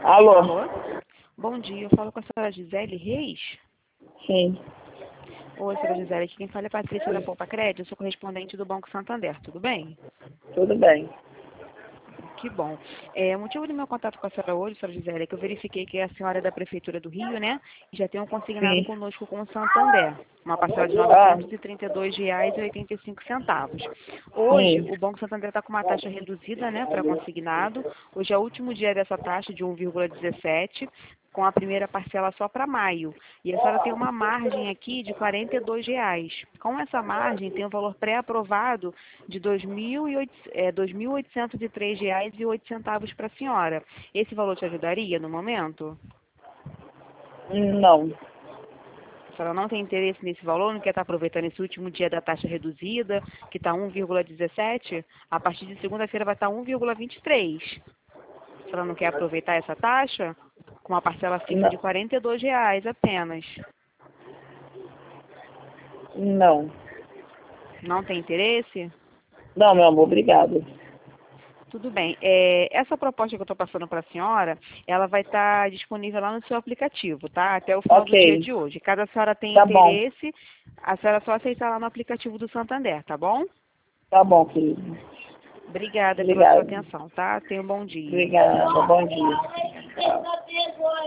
Alô? Alô? Bom dia, eu falo com a senhora Gisele Reis. Sim, Oi, senhora Gisele, aqui quem fala é Patrícia da Poupa Crédito, eu sou correspondente do Banco Santander, tudo bem? tudo bem. Que bom. O motivo do meu contato com a senhora hoje, senhora Gisele, é que eu verifiquei que a senhora é da Prefeitura do Rio, né? E já tem um consignado Sim. conosco com o Santander, uma parcela de R$ Ah, 932,85. Hoje, sim. o Banco Santander está com uma taxa reduzida, né, para consignado. Hoje é o último dia dessa taxa de 1,17, com a primeira parcela só para maio. E a senhora tem uma margem aqui de R$ 42. Com essa margem, tem um valor pré-aprovado de R$ 2.803,08 para a senhora. Esse valor te ajudaria no momento? Não. A senhora não tem interesse nesse valor, não quer estar aproveitando esse último dia da taxa reduzida, que está 1,17? A partir de segunda-feira vai estar 1,23. A senhora não quer aproveitar essa taxa? Com uma parcela fixa de Não. R$ 42 apenas. Não. Não tem interesse? Não, meu amor, obrigado. Tudo bem. Essa proposta que eu estou passando para a senhora, ela vai estar disponível lá no seu aplicativo, tá? Até o final do dia Ok. de hoje. Caso a senhora tenha Tá bom. interesse, a senhora só aceitar lá no aplicativo do Santander, tá bom? Tá bom, querido. Obrigada pela sua Obrigado. atenção, tá? Tenha um bom dia. Obrigada. Bom dia. Obrigada. Tchau.